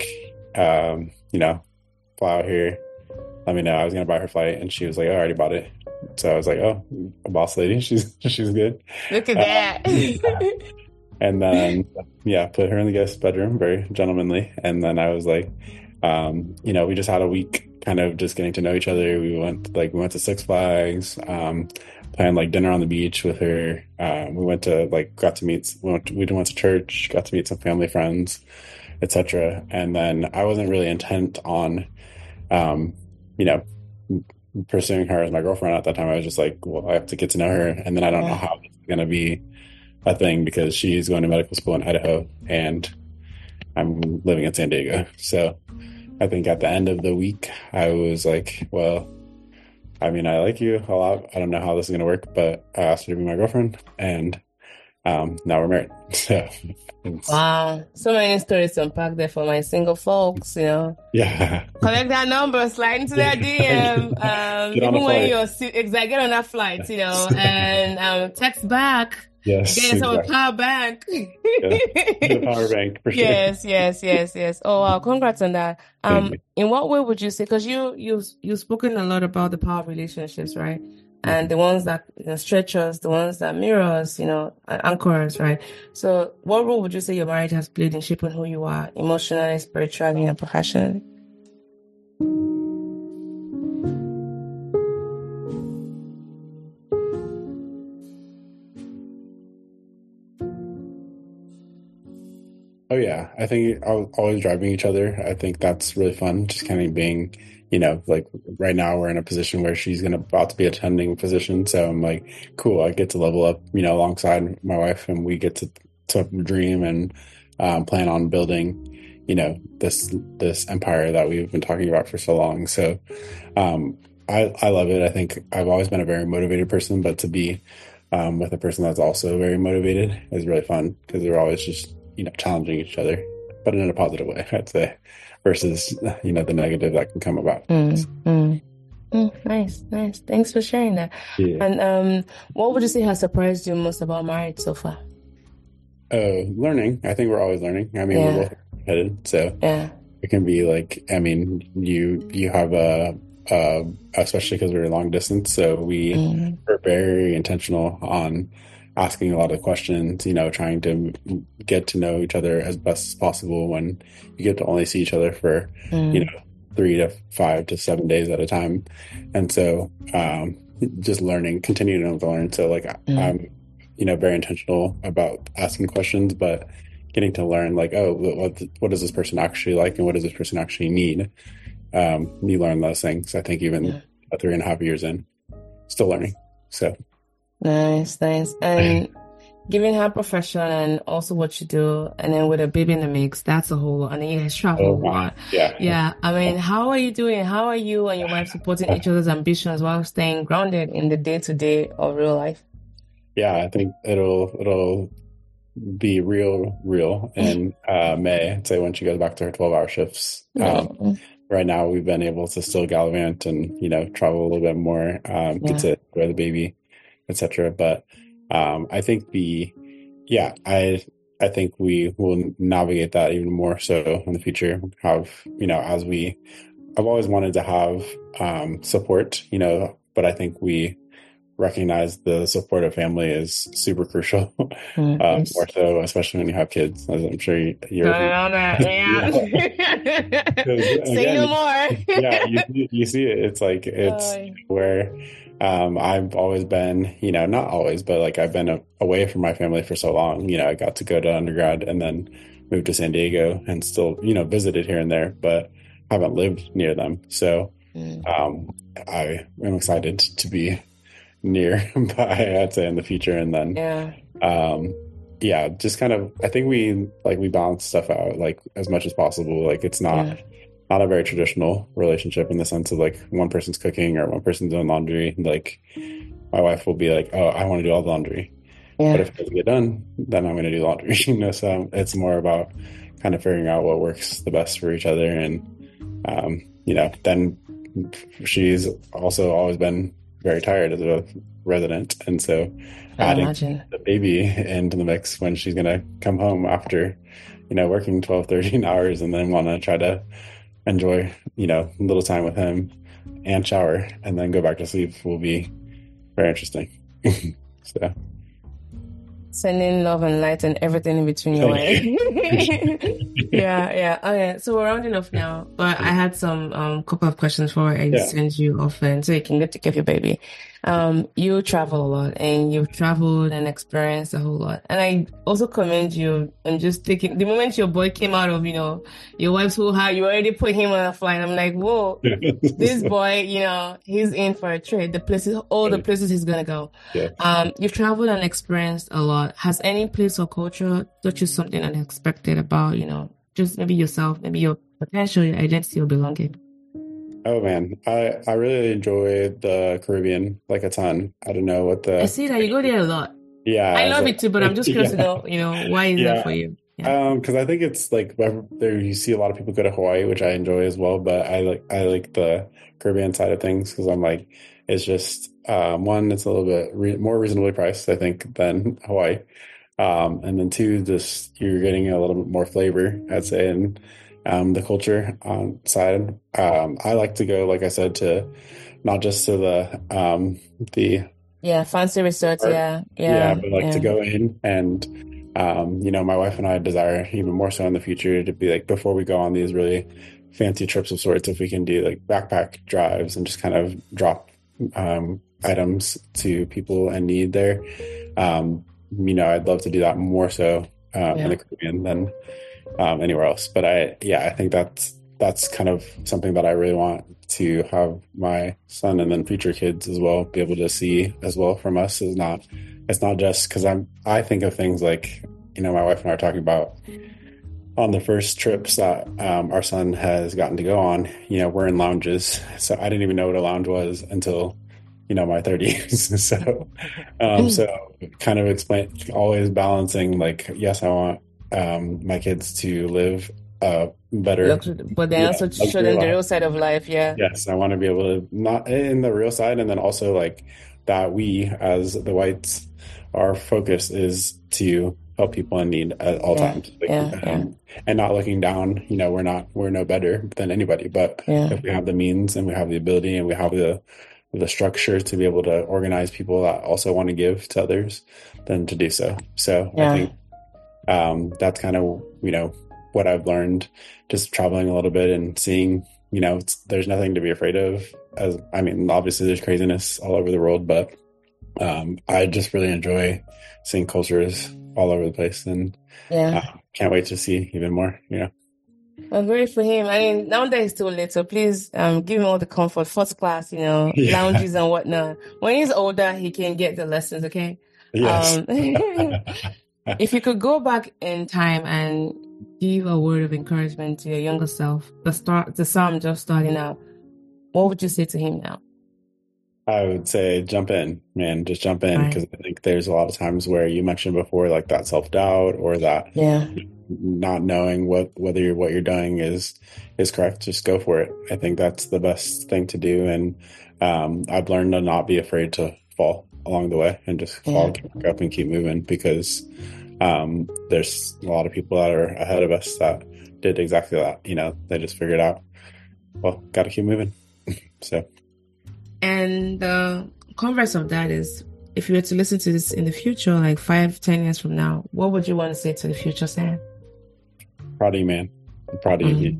fly out here. Let me know. I was going to buy her flight. And she was like, I already bought it. So I was like, oh, a boss lady. She's good. Look at that. And then, put her in the guest bedroom, very gentlemanly. And then I was like, we just had a week kind of just getting to know each other. We went to Six Flags, planned dinner on the beach with her. We went to church, got to meet some family friends. etc. And then I wasn't really intent on, um, you know, pursuing her as my girlfriend at that time. I was just like, well, I have to get to know her, and then I don't know Yeah. how it's going to be a thing because she's going to medical school in Idaho and I'm living in San Diego. So I think at the end of the week, I was like, well, I mean, I like you a lot. I don't know how this is going to work, but I asked her to be my girlfriend, and now we're married. So it's, Wow. So many stories to unpack there for my single folks, yeah, Collect that number, slide into their DM. get on a Even when flight. you're exactly get on that flight, and text back. Get Yes, yourself a exactly. power bank. Yeah. Get a power bank for sure. Yes, yes, yes, yes. Oh wow, congrats on that. Thank you. In what way would you say? Because you've spoken a lot about the power of relationships, right? And the ones that stretch us, the ones that mirror us, and anchor us, right? So, what role would you say your marriage has played in shaping who you are emotionally, spiritually, and professionally? Oh yeah, I think always driving each other. I think that's really fun. Just kind of being, like right now we're in a position where she's gonna about to be attending a position, so I'm like, cool. I get to level up, alongside my wife, and we get to dream and plan on building, this empire that we've been talking about for so long. So, I love it. I think I've always been a very motivated person, but to be with a person that's also very motivated is really fun because they're always just challenging each other, but in a positive way, I'd say, versus the negative that can come about. Nice, nice. Thanks for sharing that. Yeah. And what would you say has surprised you most about marriage so far? Learning. I think we're always learning. I mean, we're both headed, so Yeah. it can be like, I mean, you have especially because we're long distance, so we're very intentional on asking a lot of questions, trying to get to know each other as best as possible when you get to only see each other for, 3 to 5 to 7 days at a time. And so, just continuing to learn. So like, I'm, very intentional about asking questions, but getting to learn like, oh, what does this person actually like? And what does this person actually need? You learn those things. I think even 3.5 years in, still learning. So. Nice. And given how professional and also what you do, and then with a baby in the mix, that's a whole lot. And then you guys travel a lot. Yeah. I mean, how are you doing? How are you and your wife supporting each other's ambitions while staying grounded in the day-to-day of real life? Yeah, I think it'll be real in May. I'd say when she goes back to her 12-hour shifts. Right now, we've been able to still gallivant and travel a little bit more, get to enjoy the baby, etc. But I think I think we will navigate that even more so in the future. I've always wanted to have support, but I think we recognize the support of family is super crucial, more so, especially when you have kids, as I'm sure you're. Say no more. Yeah, you see it. It's like where I've always been, not always, but like I've been away from my family for so long. I got to go to undergrad and then moved to San Diego and still, visited here and there, but haven't lived near them. So I am excited to be nearby, I'd say, in the future. And then just kind of, I think we balance stuff out like as much as possible. Like it's not a very traditional relationship in the sense of like one person's cooking or one person's doing laundry. Like my wife will be like, oh, I want to do all the laundry. But if it doesn't get done, then I'm going to do laundry. So it's more about kind of figuring out what works the best for each other. And then she's also always been very tired as a resident, and so adding the baby into the mix when she's going to come home after working 12, 13 hours and then want to try to enjoy a little time with him and shower and then go back to sleep will be very interesting. So sending love and light and everything in between your way. Yeah. Okay, so we're rounding off now, but I had some couple of questions before I send you off, and so you can go take care of your baby. You travel a lot and you've traveled and experienced a whole lot. And I also commend you on just taking the moment your boy came out of, your wife's whole house, you already put him on a flight. I'm like, whoa, this boy, he's in for a trip. All the places he's gonna go. Yeah. You've traveled and experienced a lot. Has any place or culture taught you something unexpected about, just maybe yourself, maybe your potential, your identity or belonging? Oh man, I really enjoy the Caribbean like a ton. I don't know what I the see that you go there a lot. yeah, I as love a it too, but I'm just curious to yeah. know, why is that for Yeah. you? Yeah. Because I think it's like there you see a lot of people go to Hawaii, which I enjoy as well, but I like the Caribbean side of things because I'm like it's just one, it's a little bit more reasonably priced, I think, than Hawaii. And then two, just you're getting a little bit more flavor, I'd say, and the culture side. I like to go, like I said, to not just to the Yeah, fancy resorts. art, Yeah, yeah, yeah, but like to yeah, go in and my wife and I desire even more so in the future to be like before we go on these really fancy trips of sorts, if we can do like backpack drives and just kind of drop items to people in need there. I'd love to do that more so in yeah, the Caribbean than anywhere else. But I think that's kind of something that I really want to have my son and then future kids as well be able to see as well from us. It's not just because I think of things like, my wife and I are talking about on the first trips that our son has gotten to go on, we're in lounges. So I didn't even know what a lounge was until, my 30s. So kind of always balancing like, yes, I want my kids to live better, but then also to show luxury them the life. real side of life. Yeah, Yes, I want to be able to not in the real side, and then also like that we as the whites, our focus is to help people in need at all yeah, times, like, yeah, yeah, and not looking down. We're no better than anybody, but yeah, if we have the means and we have the ability and we have the structure to be able to organize people that also want to give to others, then to do so. So I yeah, think that's kind of what I've learned just traveling a little bit and seeing there's nothing to be afraid of. As I mean, obviously there's craziness all over the world, but I just really enjoy seeing cultures all over the place, and yeah. can't wait to see even more. I'm very for him. I mean, now that he's still little, please give him all the comfort, first class, Yeah. lounges and whatnot. When he's older, he can get the lessons, okay? Yes. If you could go back in time and give a word of encouragement to your younger self, the Sam just starting out, what would you say to him now? I would say jump in, man. Just jump in Right. because I think there's a lot of times where you mentioned before, like that self-doubt or that Yeah. not knowing whether what you're doing is correct. Just go for it. I think that's the best thing to do, and I've learned to not be afraid to fall along the way and just fall, Yeah. get back up, and keep moving because there's a lot of people that are ahead of us that did exactly that. They just figured out, well, got to keep moving. So. And the converse of that is, if you were to listen to this in the future, like 5, 10 years from now, what would you want to say to the future Sam? Proud of you, man. I'm proud of you.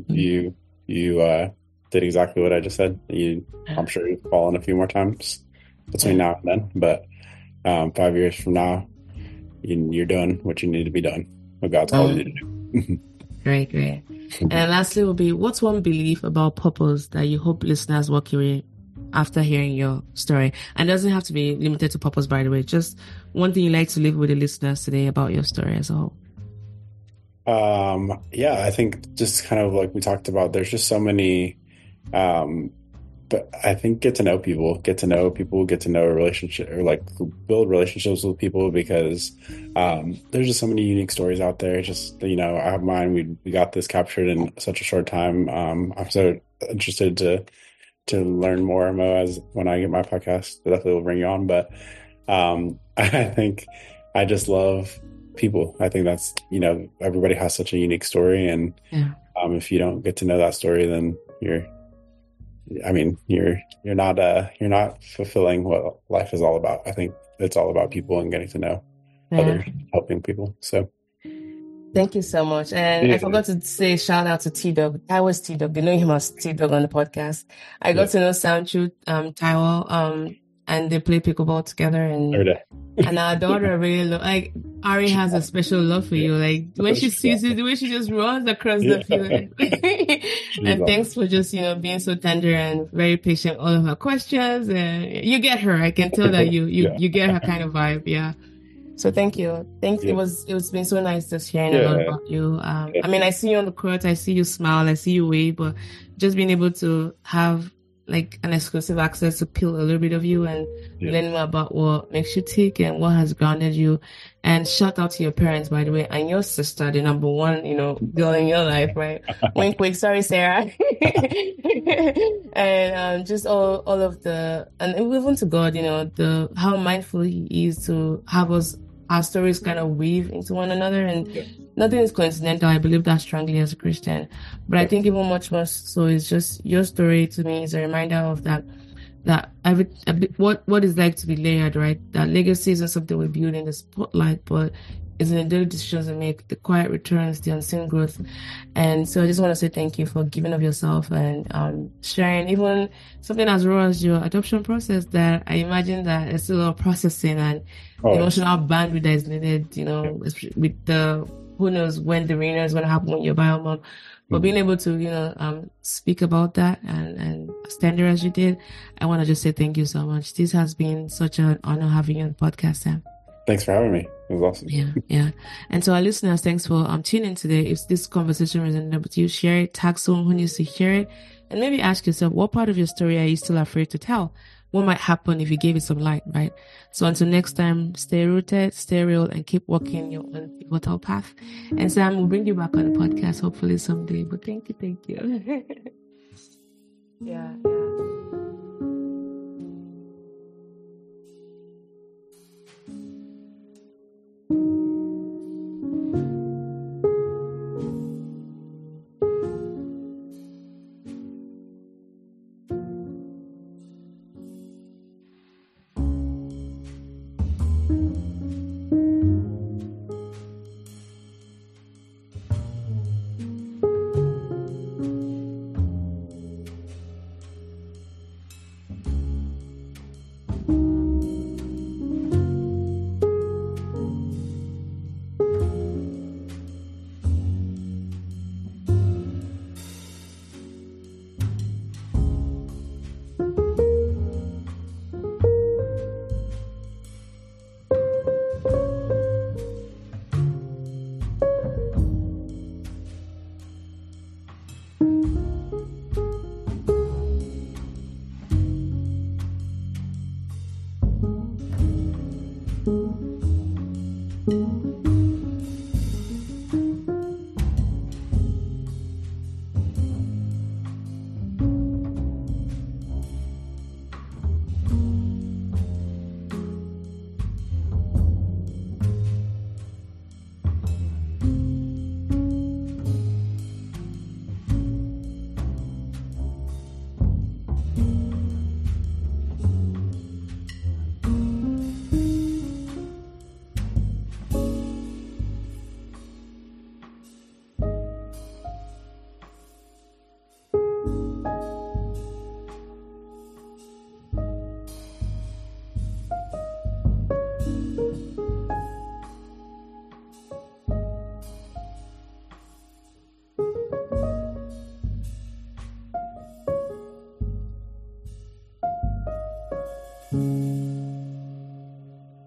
You did exactly what I just said. I'm sure you've fallen a few more times between now and then, but 5 years from now, you're doing what you need to be doing. What God's called you to do. Great. And lastly will be, what's one belief about purpose that you hope listeners walk away after hearing your story? And it doesn't have to be limited to purpose, by the way. Just one thing you like to leave with the listeners today about your story as a whole. I think just kind of like we talked about, there's just so many, but I think get to know people, get to know a relationship, or like build relationships with people, because there's just so many unique stories out there. Just, I have mine. We got this captured in such a short time. I'm so interested to learn more, Mo, as when I get my podcast, definitely will bring you on. But I think I just love people. I think that's, everybody has such a unique story, and if you don't get to know that story, then you're not fulfilling what life is all about. I think it's all about people and getting to know others, helping people. So thank you so much. And I forgot to say shout out to T-Dog. I was T-Dog. They know him as T-Dog on the podcast. I got to know Sam through Taiwo. and they play pickleball together. Every day. And our daughter really like Ari has a special love for you. Like when she sees you, the way she just runs across the field. And thanks for just, being so tender and very patient. All of her questions, and you get her. I can tell that you get her kind of vibe. Yeah. So thank you. It's been so nice just hearing a lot about you. I mean, I see you on the court. I see you smile. I see you wave, but just being able to have like an exclusive access to peel a little bit of you and learn more about what makes you tick and what has grounded you. And shout out to your parents, by the way, and your sister, the number one, girl in your life, right? Wink, wink. Sorry, Sarah. And just all of and even to God, how mindful He is to have our stories kind of weave into one another, and nothing is coincidental. I believe that strongly as a Christian. But I think even much more so is just your story to me is a reminder of that what is like to be layered, right? That legacy isn't something we build in the spotlight, but it's in the daily decisions we make, the quiet returns, the unseen growth. And so I just want to say thank you for giving of yourself and sharing even something as raw as your adoption process, that I imagine that it's still a lot of processing and emotional bandwidth that is needed, with the who knows when the reunion is going to happen when you're bio mom. But being able to, speak about that and stand there as you did, I want to just say thank you so much. This has been such an honor having you on the podcast, Sam. Thanks for having me. It was awesome. Yeah. And to our listeners, thanks for tuning in today. If this conversation resonated with you, share it, tag someone who needs to hear it, and maybe ask yourself, what part of your story are you still afraid to tell? What might happen if you gave it some light, right? So until next time, stay rooted, stay real, and keep walking your own pivotal path. And Sam, we'll bring you back on the podcast hopefully someday. But thank you. Yeah.